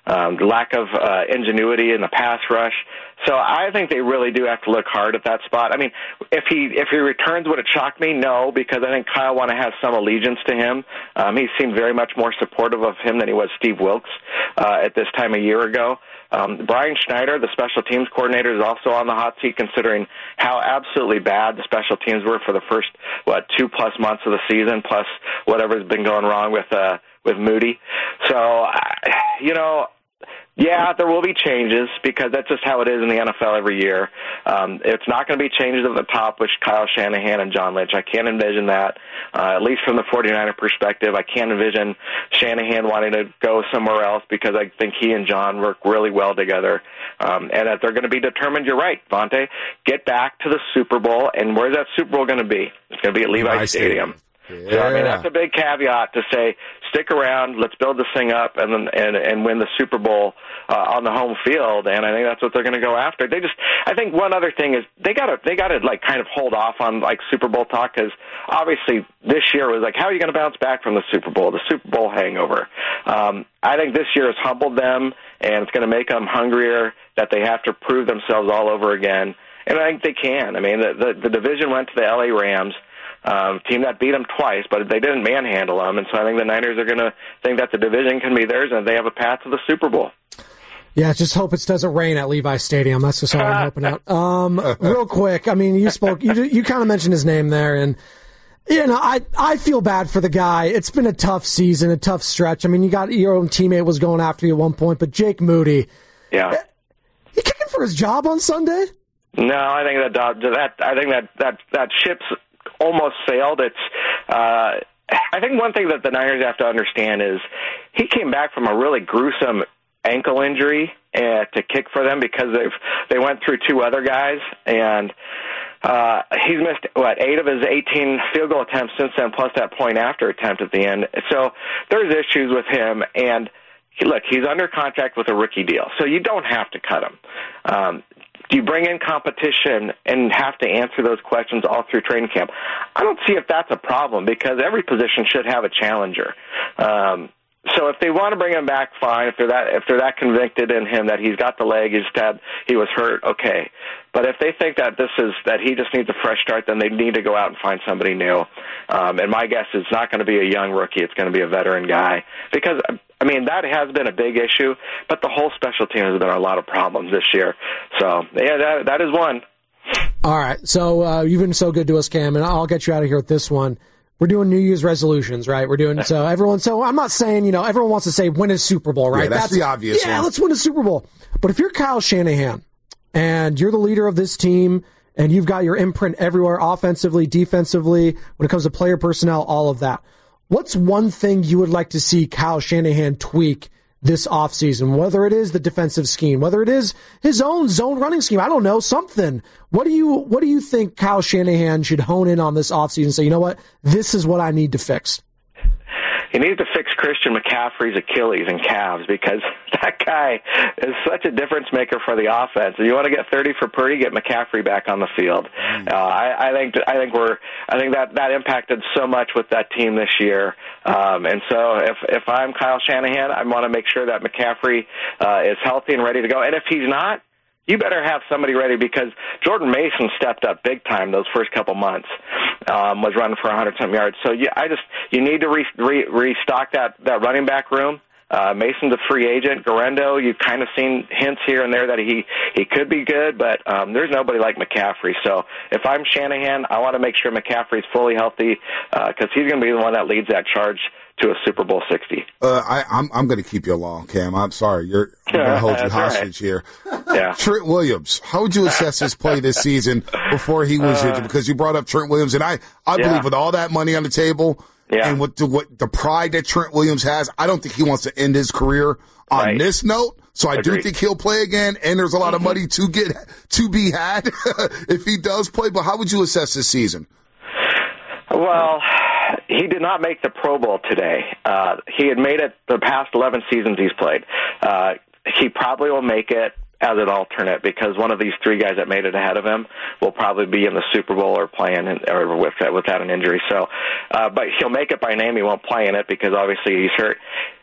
um, lack of uh, ingenuity in the pass rush. So I think they really do have to look hard at that spot. I mean, if he if he returns, would it shock me? No, because I think Kyle want to have some allegiance to him. Um, he seemed very much more supportive of him than he was Steve Wilkes uh, at this time a year ago. Um, Brian Schneider, the special teams coordinator, is also on the hot seat, considering how absolutely bad the special teams were for the first, what, two-plus months of the season, plus whatever's been going wrong with uh, with Moody. So, you know, yeah, there will be changes because that's just how it is in the N F L every year. Um, it's not going to be changes at the top with Kyle Shanahan and John Lynch. I can't envision that, uh, at least from the 49er perspective. I can't envision Shanahan wanting to go somewhere else because I think he and John work really well together. Um, and that they're going to be determined, you're right, Vontae, get back to the Super Bowl. And where's that Super Bowl going to be? It's going to be at Levi, Levi Stadium. Stadium. Yeah. So, I mean, that's a big caveat to say, stick around, let's build this thing up, and then and, and win the Super Bowl uh, on the home field. And I think that's what they're going to go after. They just, I think one other thing is they got to they got to like kind of hold off on like Super Bowl talk because obviously this year was like, how are you going to bounce back from the Super Bowl, the Super Bowl hangover? Um, I think this year has humbled them, and it's going to make them hungrier that they have to prove themselves all over again. And I think they can. I mean, the the, the division went to the L A Rams. Um, team that beat them twice, but they didn't manhandle them, and so I think the Niners are going to think that the division can be theirs, and they have a path to the Super Bowl. Yeah, just hope it doesn't rain at Levi Stadium. That's just all I'm hoping out. Um, real quick, I mean, you spoke, you you kind of mentioned his name there, and you know, I I feel bad for the guy. It's been a tough season, a tough stretch. I mean, you got your own teammate was going after you at one point, but Jake Moody, yeah, he kicking for his job on Sunday? No, I think that that I think that that that ship's almost sailed. It's, uh, I think one thing that the Niners have to understand is he came back from a really gruesome ankle injury uh, to kick for them because they've they went through two other guys, and uh, he's missed what eight of his eighteen field goal attempts since then, plus that point after attempt at the end. So there's issues with him, and look, he's under contract with a rookie deal, so you don't have to cut him. Um, Do you bring in competition and have to answer those questions all through training camp? I don't see if that's a problem because every position should have a challenger. Um, so if they want to bring him back, fine. If they're that if they're that convicted in him that he's got the leg, he's had he was hurt, okay. But if they think that this is that he just needs a fresh start, then they need to go out and find somebody new. Um, and my guess is it's not going to be a young rookie; it's going to be a veteran guy because. I mean, that has been a big issue, but the whole special team has been a lot of problems this year. So, yeah, that that is one. All right. So, uh, you've been so good to us, Cam, and I'll get you out of here with this one. We're doing New Year's resolutions, right? We're doing, so everyone, so I'm not saying, you know, everyone wants to say win a Super Bowl, right? Yeah, that's, that's the obvious Yeah, one. let's win a Super Bowl. But if you're Kyle Shanahan and you're the leader of this team and you've got your imprint everywhere, offensively, defensively, when it comes to player personnel, all of that, what's one thing you would like to see Kyle Shanahan tweak this offseason? Whether it is the defensive scheme, whether it is his own zone running scheme, I don't know, something. What do you what do you think Kyle Shanahan should hone in on this offseason and say, you know what, this is what I need to fix? He needs to fix Christian McCaffrey's Achilles and calves because that guy is such a difference maker for the offense. If you want to get thirty for Purdy, get McCaffrey back on the field. Uh, I, I think I think we're I think that that impacted so much with that team this year. Um, and so if if I'm Kyle Shanahan, I want to make sure that McCaffrey uh, is healthy and ready to go. And if he's not, you better have somebody ready because Jordan Mason stepped up big time those first couple months, um, was running for one hundred something yards. So yeah, I just you need to re, re, restock that, that running back room. Uh, Mason's a free agent. Garendo, you've kind of seen hints here and there that he, he could be good, but um, there's nobody like McCaffrey. So if I'm Shanahan, I want to make sure McCaffrey's fully healthy because uh, he's going to be the one that leads that charge to a Super Bowl sixty. Uh, I, I'm I'm going to keep you along, Cam. I'm sorry. You're I'm going to hold you hostage right. here. Yeah. Trent Williams, how would you assess his play this season before he was uh, injured? Because you brought up Trent Williams, and I, I yeah. believe with all that money on the table yeah. and with the, what the pride that Trent Williams has, I don't think he wants to end his career on right. this note. So I Agreed. do think he'll play again, and there's a lot mm-hmm. of money to get to be had if he does play. But how would you assess this season? Well, he did not make the Pro Bowl today. Uh, he had made it the past eleven seasons he's played. Uh, he probably will make it as an alternate because one of these three guys that made it ahead of him will probably be in the Super Bowl or playing in, or with, without an injury. So, uh, but he'll make it by name. He won't play in it because obviously he's hurt.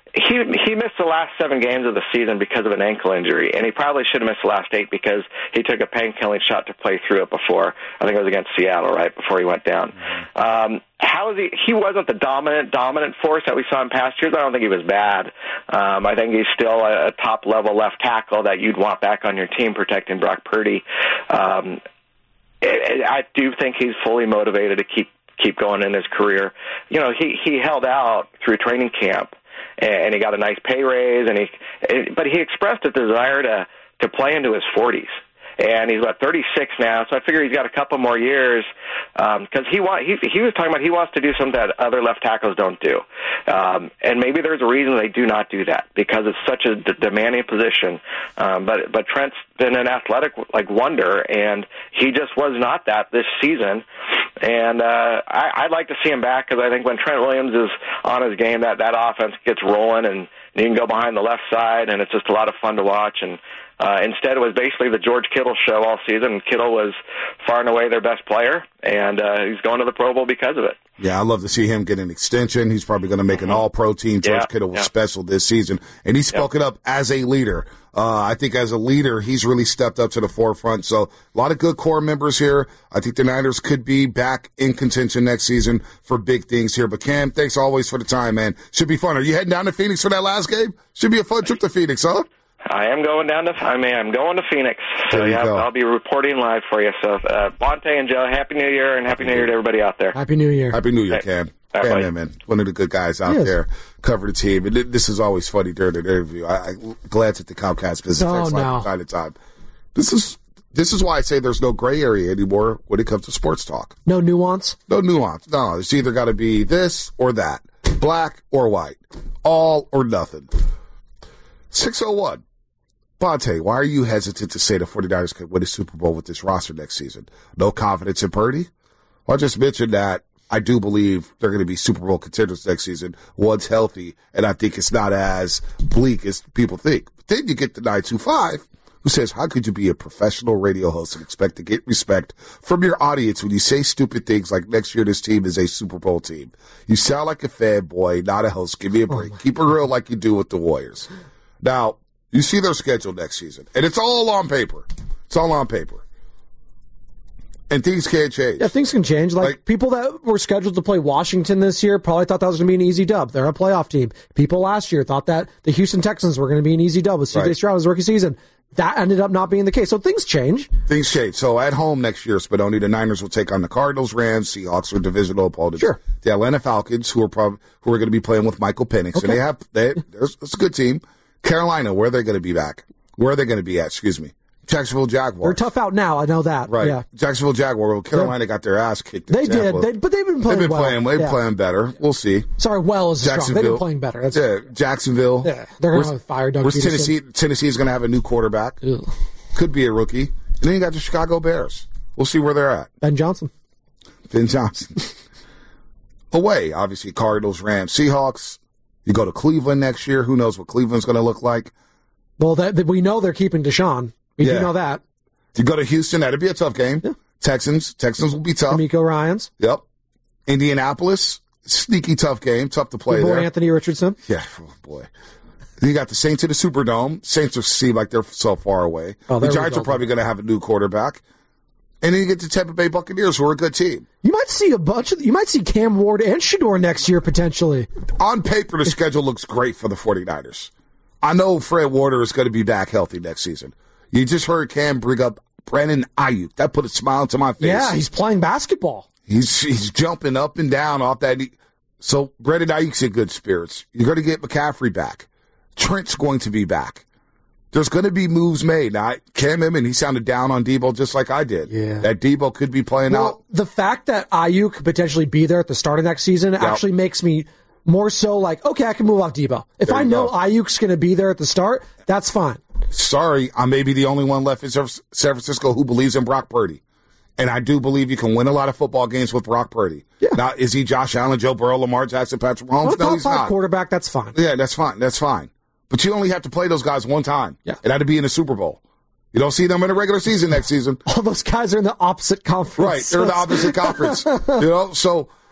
He he missed the last seven games of the season because of an ankle injury, and he probably should have missed the last eight because he took a pain-killing shot to play through it before. I think it was against Seattle, right, before he went down. Um, how is he? He wasn't the dominant, dominant force that we saw in past years. I don't think he was bad. Um, I think he's still a, a top-level left tackle that you'd want back on your team protecting Brock Purdy. Um, it, it, I do think he's fully motivated to keep keep going in his career. You know, he, he held out through training camp, and he got a nice pay raise, and he, but he expressed a desire to, to play into his forties. And he's about thirty-six now, so I figure he's got a couple more years because um, he want he he was talking about he wants to do something that other left tackles don't do, um, and maybe there's a reason they do not do that because it's such a d- demanding position. Um, but but Trent's been an athletic like wonder, and he just was not that this season. And uh, I, I'd like to see him back because I think when Trent Williams is on his game, that that offense gets rolling, and you can go behind the left side, and it's just a lot of fun to watch. And Uh, instead, it was basically the George Kittle show all season, and Kittle was far and away their best player, and uh, he's going to the Pro Bowl because of it. Yeah, I'd love to see him get an extension. He's probably going to make an all-pro team. George Yeah, Kittle was yeah. special this season, and he spoke it up as a leader. Uh, I think as a leader, he's really stepped up to the forefront. So a lot of good core members here. I think the Niners could be back in contention next season for big things here. But Cam, thanks always for the time, man. Should be fun. Are you heading down to Phoenix for that last game? Should be a fun trip to Phoenix, huh? I am going down to I mean I'm going to Phoenix, so There you yeah, go. I'll be reporting live for you. So, uh, Bonte and Joe, Happy New Year, and Happy New Year to everybody out there. Happy New Year. Happy New Year, Hey. Cam. All right, Cam, buddy. man, man, one of the good guys out He is. there, cover the team. And th- this is always funny during the interview. I, I glance at the Comcast business Oh, text line no. from time to time. This is this is why I say there's no gray area anymore when it comes to sports talk. No nuance. No nuance. No, it's either got to be this or that, black or white, all or nothing. six oh one. Bonte, why are you hesitant to say the 49ers could win a Super Bowl with this roster next season? No confidence in Purdy? Well, I just mentioned that I do believe they're going to be Super Bowl contenders next season once healthy, and I think it's not as bleak as people think. But then you get the nine two five, who says, how could you be a professional radio host and expect to get respect from your audience when you say stupid things like next year this team is a Super Bowl team? You sound like a fanboy, not a host. Give me a break. Keep it real like you do with the Warriors. Now, you see their schedule next season, and it's all on paper. It's all on paper. And things can't change. Yeah, things can change. Like, Like- people that were scheduled to play Washington this year probably thought that was going to be an easy dub. They're a playoff team. People last year thought that the Houston Texans were going to be an easy dub with C J Right. Stroud's rookie season. That ended up not being the case. So things change. Things change. So at home next year, Spadoni, the Niners will take on the Cardinals, Rams, Seahawks are divisional opponents. Sure. The Atlanta Falcons, who are probably who are going to be playing with Michael Penix, Okay. and they have they there's it's a good team. Carolina, where are they going to be back? Where are they going to be at? Excuse me. Jacksonville Jaguars. They're tough out now. I know that. Right. Yeah. Jacksonville Jaguars. Well, Carolina got their ass kicked. in They did. Tampa. They, but they've been playing They've been well. playing. They've Yeah. playing better. We'll see. Sorry, well is strong. They've Jacksonville. been playing better. That's Yeah, Jacksonville. Yeah, they're gonna Where's- fire Doug Where's Peterson. Tennessee? Tennessee is going to have a new quarterback. Ugh. Could be a rookie. And then you got the Chicago Bears. We'll see where they're at. Ben Johnson. Ben Johnson. Away, obviously, Cardinals, Rams, Seahawks. You go to Cleveland next year. Who knows what Cleveland's going to look like? Well, that, that we know they're keeping Deshaun. We Yeah. do know that. You go to Houston. That'd be a tough game. Yeah. Texans. Texans will be tough. D'Amico Ryans. Yep. Indianapolis. Sneaky tough game. Tough to play Your boy there. Anthony Richardson. Yeah, oh boy. Then you got the Saints in the Superdome. Saints are seem like they're so far away. Oh, the they're Giants are rebuilding. probably going to have a new quarterback. And then you get the Tampa Bay Buccaneers, who are a good team. You might see a bunch of. You might see Cam Ward and Shador next year potentially. On paper, the schedule looks great for the 49ers. I know Fred Warner is going to be back healthy next season. You just heard Cam bring up Brandon Ayuk. That put a smile to my face. Yeah, he's playing basketball. He's he's jumping up and down off that. So Brandon Ayuk's in good spirits. You're going to get McCaffrey back. Trent's going to be back. There's going to be moves made. Now, Cam Newton, he sounded down on Debo just like I did. Yeah. That Debo could be playing Well, out. the fact that Ayuk could potentially be there at the start of next season actually makes me more so like, okay, I can move off Debo. If There I you know go. Ayuk's going to be there at the start, that's fine. Sorry, I may be the only one left in San Francisco who believes in Brock Purdy. And I do believe you can win a lot of football games with Brock Purdy. Yeah. Now, is he Josh Allen, Joe Burrow, Lamar Jackson, Patrick Mahomes? Well, No, top he's five not. quarterback, that's fine. Yeah, that's fine. That's fine. But you only have to play those guys one time. Yeah. It had to be in the Super Bowl. You don't see them in the regular season next season. All those guys are in the opposite conference. Right. They're in the opposite conference. You know, so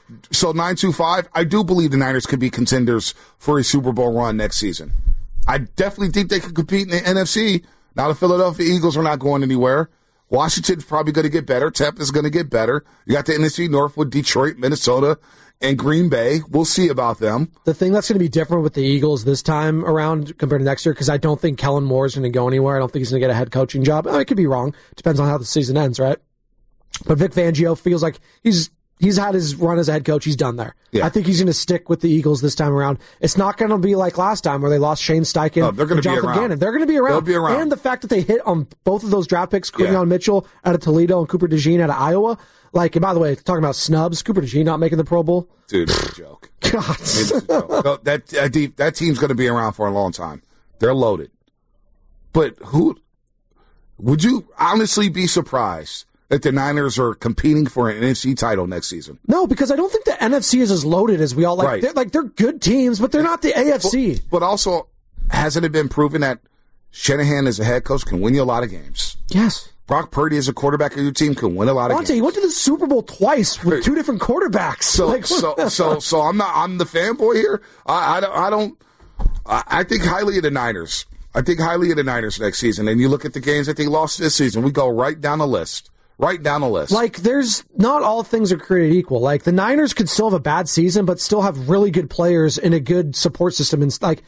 So nine two five, I do believe the Niners could be contenders for a Super Bowl run next season. I definitely think they could compete in the N F C. Now the Philadelphia Eagles are not going anywhere. Washington's probably going to get better. Tampa's going to get better. You got the N F C North with Detroit, Minnesota, and Green Bay. We'll see about them. The thing that's going to be different with the Eagles this time around compared to next year, because I don't think Kellen Moore is going to go anywhere. I don't think he's going to get a head coaching job. I could be wrong. Depends on how the season ends, right? But Vic Fangio feels like he's he's had his run as a head coach. He's done there. Yeah. I think he's going to stick with the Eagles this time around. It's not going to be like last time where they lost Shane Steichen no, they're going and to be Jonathan around. Gannon. They're going to be around. They'll be around. And the fact that they hit on both of those draft picks, Quinyon yeah. Mitchell out of Toledo and Cooper DeJean out of Iowa. Like, and by the way, talking about snubs, Cooper DeJean not making the Pro Bowl. Dude, it's a joke. God. It's a joke. No, that, that, deep, that team's going to be around for a long time. They're loaded. But who would you honestly be surprised that the Niners are competing for an N F C title next season? No, because I don't think the N F C is as loaded as we all like. Right. They're, like, they're good teams, but they're not the A F C. But, but also, hasn't it been proven that Shanahan as a head coach can win you a lot of games? Yes. Brock Purdy as a quarterback of your team can win a lot of Monte, games. he went to the Super Bowl twice with two different quarterbacks. So, like, so, so, so I'm not. I'm the fanboy here. I, I don't. I don't. I think highly of the Niners. I think highly of the Niners next season. And you look at the games that they lost this season. We go right down the list. Right down the list. Like, there's not all things are created equal. Like, the Niners could still have a bad season, but still have really good players and a good support system. And like,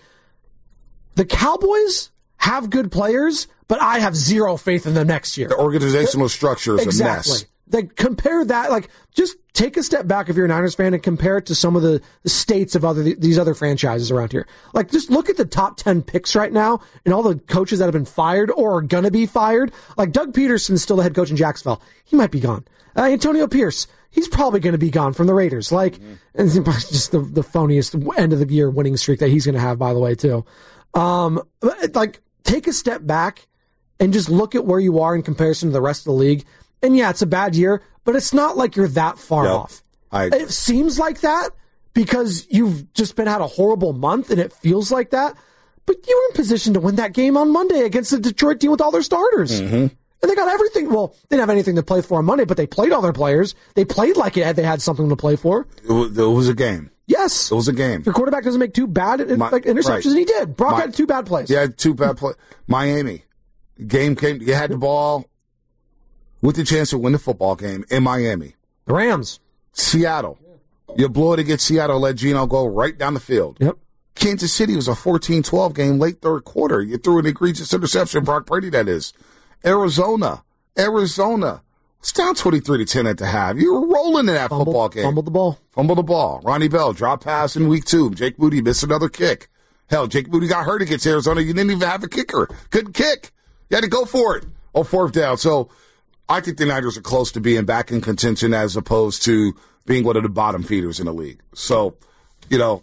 the Cowboys have good players, but I have zero faith in them next year. The organizational structure is exactly. a mess. Like, compare that. Like, just take a step back if you're a Niners fan and compare it to some of the, the states of other these other franchises around here. Like, just look at the top ten picks right now and all the coaches that have been fired or are going to be fired. Like, Doug Peterson's still the head coach in Jacksonville. He might be gone. Uh, Antonio Pierce, he's probably going to be gone from the Raiders. Like, mm-hmm. and just the, the phoniest end of the year winning streak that he's going to have, by the way, too. Um, like, take a step back and just look at where you are in comparison to the rest of the league. And yeah, it's a bad year, but it's not like you're that far yep. off. I, it seems like that because you've just been had a horrible month and it feels like that. But you were in position to win that game on Monday against the Detroit team with all their starters. Mm-hmm. And they got everything. Well, they didn't have anything to play for on Monday, but they played all their players. They played like it, they had something to play for. It was, it was a game. Yes. It was a game. If your quarterback doesn't make two bad My, like interceptions, right. and he did. Brock My, had two bad plays. Yeah, two bad plays. Miami. Game came, you had the ball with the chance to win the football game in Miami. The Rams. Seattle. You blow it against Seattle, let Geno go right down the field. Yep. Kansas City was a fourteen twelve game late third quarter. You threw an egregious interception, Brock Purdy, that is. Arizona. Arizona. It's down twenty-three to ten at the half. You were rolling in that Fumbled, football game. Fumbled the ball. Fumbled the ball. Ronnie Bell, drop pass in week two. Jake Moody missed another kick. Hell, Jake Moody got hurt against Arizona. You didn't even have a kicker. Couldn't kick. You had to go for it on fourth down. So I think the Niners are close to being back in contention as opposed to being one of the bottom feeders in the league. So, you know,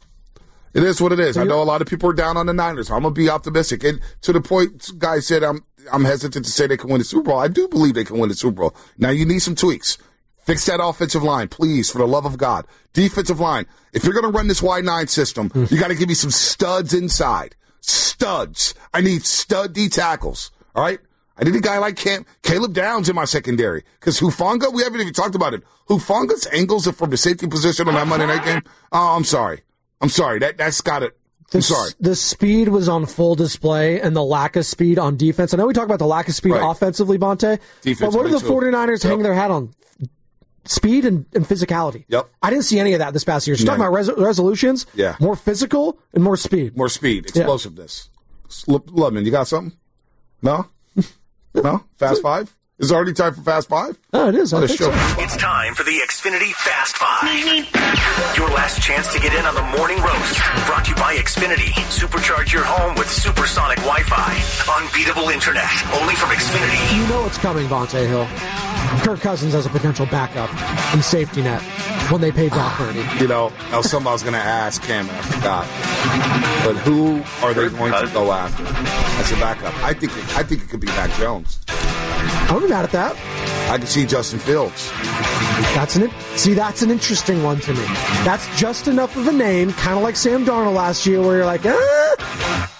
it is what it is. I know a lot of people are down on the Niners. I'm going to be optimistic. And to the point, guys said I'm I'm hesitant to say they can win the Super Bowl. I do believe they can win the Super Bowl. Now, you need some tweaks. Fix that offensive line, please, for the love of God. Defensive line. If you're going to run this wide nine system, mm. you got to give me some studs inside. Studs. I need stud D tackles. All right? I need a guy like Cam, Caleb Downs in my secondary. Because Hufanga, we haven't even talked about it. Hufanga's angles from the safety position on that Monday night game. Oh, I'm sorry. I'm sorry. That, that's got it. I'm the, sorry. The speed was on full display and the lack of speed on defense. I know we talk about the lack of speed right. offensively, Bonte. But what are the 49ers yep. hanging their hat on? Speed and, and physicality. Yep. I didn't see any of that this past year. So yeah. talking about res- resolutions, yeah. more physical and more speed. More speed, explosiveness. Yeah. Lubman, you got something? No? No? Fast Five? Is it already time for Fast Five? Oh, it is. What a show. So. It's time for the Xfinity Fast Five. Your last chance to get in on the morning roast. Brought to you by Xfinity. Supercharge your home with supersonic Wi-Fi. Unbeatable internet. Only from Xfinity. You know what's coming, Vontae Hill. Kirk Cousins has a potential backup and safety net when they pay Brock Purdy. You know, now somebody was going to ask Cam, and I forgot. But who are they going to go after as a backup? I think it, I think it could be Mac Jones. I wouldn't be mad at that. I can see Justin Fields. That's an see. That's an interesting one to me. That's just enough of a name, kind of like Sam Darnold last year, where you're like, ah.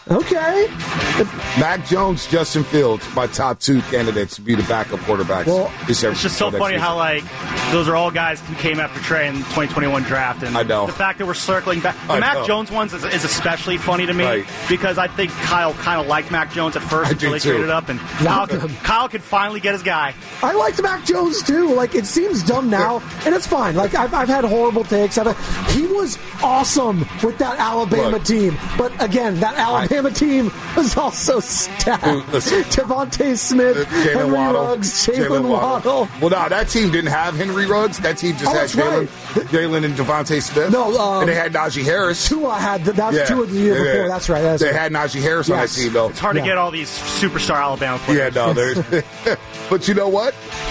Okay. Mac Jones, Justin Fields, my top two candidates to be the backup quarterbacks. Well, this it's just so funny how, like, those are all guys who came after Trey in the twenty twenty-one draft. And I know. The fact that we're circling back. The I Mac know. Jones ones is, is especially funny to me Right. because I think Kyle kind of liked Mac Jones at first I until do they too. traded up. And Kyle could, Kyle could finally get his guy. I liked Mac Jones too. Like, it seems dumb now, and it's fine. Like, I've, I've had horrible takes. I've had, he was awesome with that Alabama Look. team, but again, that Alabama team was also stacked. Dude, listen. Devontae Smith, Jalen Henry Waddle, Ruggs, Jalen Waddle. Well, no, that team didn't have Henry Ruggs. That team just Oh, had that's Jalen, right. Jalen and Devontae Smith. No, um, and they had Najee Harris. Tua had that was Yeah. Tua of the year Yeah. before. That's right. That's they right. had Najee Harris on that Yes. team, though. It's hard Yeah. to get all these superstar Alabama players. Yeah, no, there's. But you know what?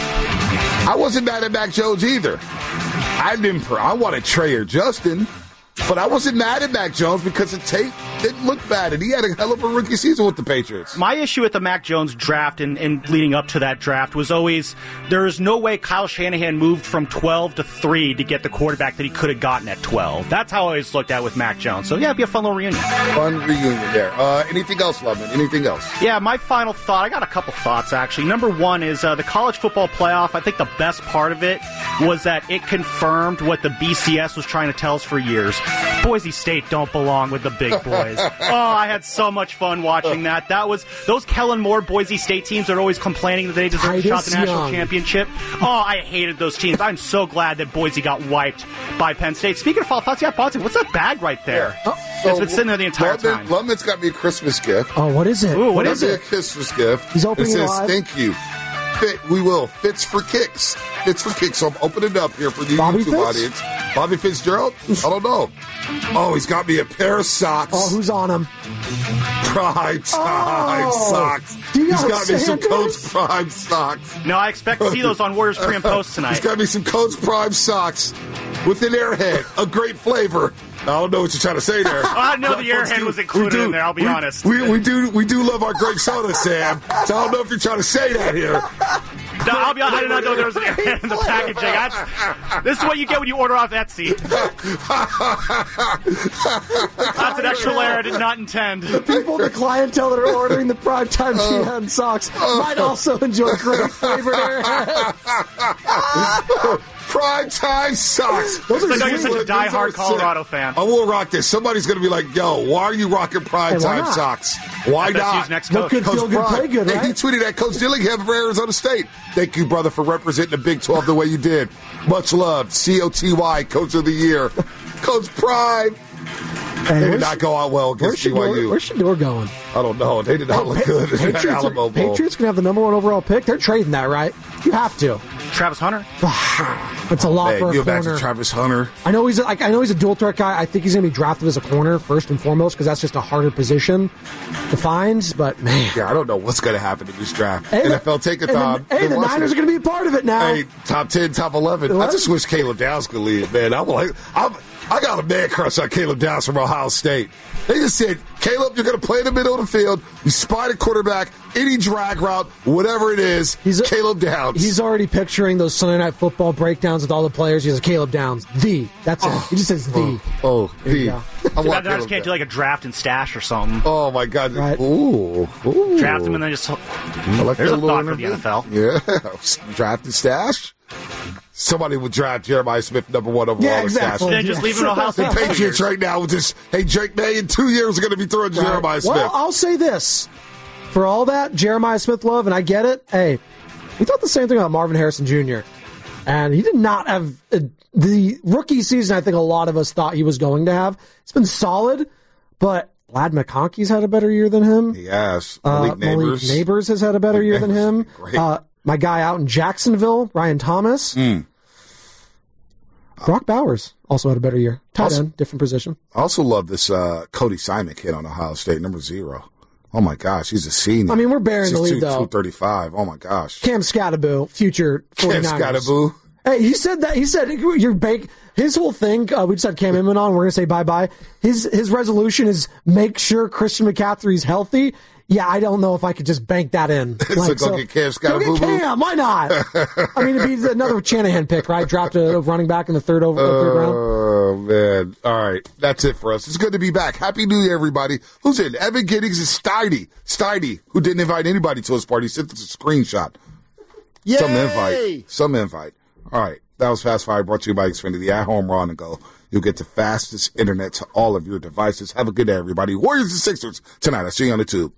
I wasn't mad at Mac Jones either. I didn't. I wanted Trey or Justin, but I wasn't mad at Mac Jones because the tape didn't look bad, and he had a hell of a rookie season with the Patriots. My issue with the Mac Jones draft and, and leading up to that draft was always there is no way Kyle Shanahan moved from twelve to three to get the quarterback that he could have gotten at twelve. That's how I always looked at it with Mac Jones. So, yeah, it'd be a fun little reunion. Fun reunion there. Uh, anything else, Loveman? Anything else? Yeah, my final thought, I got a couple thoughts, actually. Number one is uh, the college football playoff. I think the best part of it was that it confirmed what the B C S was trying to tell us for years. Boise State don't belong with the big boys. Oh, I had so much fun watching that. That was those Kellen Moore Boise State teams that are always complaining that they deserve to shot the Titus national Young. championship. Oh, I hated those teams. I'm so glad that Boise got wiped by Penn State. Speaking of fall thoughts, yeah, Bonson, what's that bag right there? Oh, It's been sitting there the entire Loveman, time. Loveman's got me a Christmas gift. Oh, what is it? Ooh, what what is is Got it? me a Christmas gift. He's opening it it says, live. "Thank you." Fit, we will. Fits for kicks. Fits for kicks. So I'm opening it up here for the Bobby YouTube Fitz? audience. Bobby Fitzgerald? I don't know. Oh, he's got me a pair of socks. Oh, who's on him? Prime Time Oh, socks. Deion He's got me some Sanders? Coach Prime socks. No, I expect to see those on Warriors pre and post tonight. He's got me some Coach Prime socks with an airhead, a great flavor. I don't know what you're trying to say there. I didn't know But the airhead do- was included we do- in there, I'll be we- honest. We, we do we do love our grape soda, Sam. So I don't know if you're trying to say that here. No, I'll be honest, I did not know there was an airhead in the packaging. That's, this is what you get when you order off Etsy. That's an extra layer I did not intend. People, the clientele that are ordering the primetime G M socks might also enjoy great flavored airheads. Prime Time socks. Those are I know you're such a These are diehard sick. Colorado fan. I will rock this. Somebody's going to be like, yo, why are you rocking Prime Hey, why Time not? socks? Why F S U's not? next Look coach. good, feel good, Prime. play good, Hey, right? he tweeted at Coach Dillingham for Arizona State. Thank you, brother, for representing the Big twelve the way you did. Much love. C O T Y, Coach of the Year. Coach Prime. Hey, They did where's- not go out well Where's against B Y Shador, U. where's Shador going? I don't know. They did not look Pa- good in that Patriots, Alamo are, Bowl. Patriots can have the number one overall pick. They're trading that, right? You have to. Travis Hunter. It's a lot Hey, for a you go back corner. to Travis Hunter. I know he's a, like I know he's a dual threat guy. I think he's going to be drafted as a corner first and foremost because that's just a harder position to find. But man, Yeah, I don't know what's going to happen in this draft. Hey, N the- F L take a and time. the, hey, the Niners are going to be a part of it now. Hey, top ten, top eleven. I What? just wish Caleb Downs could lead, man. I'm like, I'm, I got a man crush on Caleb Downs from Ohio State. They just said, Caleb, you're going to play in the middle of the field. You spot a quarterback, any drag route, whatever it is. He's a- Caleb Downs. He's already picturing those Sunday Night Football breakdowns with all the players. He has Caleb Downs. The. That's it. He just says the. oh, There you the. go. I Too want bad I Caleb just can't do Downs. like a draft and stash or something. Oh my God! Right. Ooh, ooh. Draft him and then just. I like There's that a little thought for the interview. N F L. Yeah, draft and stash. Somebody would draft Jeremiah Smith number one overall. Yeah, and exactly. stash him. Then just leave him in Ohio The State. Patriots right now with just, hey, Drake May in two years are going to be throwing Jeremiah Right. Smith. Well, I'll say this. For all that Jeremiah Smith love, and I get it, hey, we thought the same thing about Marvin Harrison Junior And he did not have uh, the rookie season I think a lot of us thought he was going to have. It's been solid, but Vlad McConkey's had a better year than him. Yes, Uh, Malik Neighbors. Neighbors has had a better Malik year than him. Neighbors, great. Uh, my guy out in Jacksonville, Ryan Thomas. Mm. Brock Bowers also had a better year. Tight Also- end, different position. I also love this uh, Cody Simon kid on Ohio State, number zero. Oh my gosh, he's a senior. I mean, we're bearing the lead, though. two thirty-five. Oh my gosh. Cam Scattaboo, future Cam 49ers. Scattaboo. Hey, he said that. He said you're bank. His whole thing. Uh, we just had Cam Inman on. We're gonna say bye bye. His his resolution is make sure Christian McCaffrey's healthy. Yeah, I don't know if I could just bank that in. So go get Cam Go Scattaboo. get Cam. Why not? I mean, it'd be another Shanahan pick, right? Dropped a running back in the third over uh, third round. Uh, Oh, man. All right. That's it for us. It's good to be back. Happy New Year, everybody. Who's in? Evan Giddings is Steiny. Steiny, who didn't invite anybody to his party. He sent us a screenshot. Yay! Some invite. Some invite. All right. That was Fast Fire brought to you by Xfinity. At home, raw and go. You'll get the fastest internet to all of your devices. Have a good day, everybody. Warriors and Sixers tonight. I'll see you on the tube.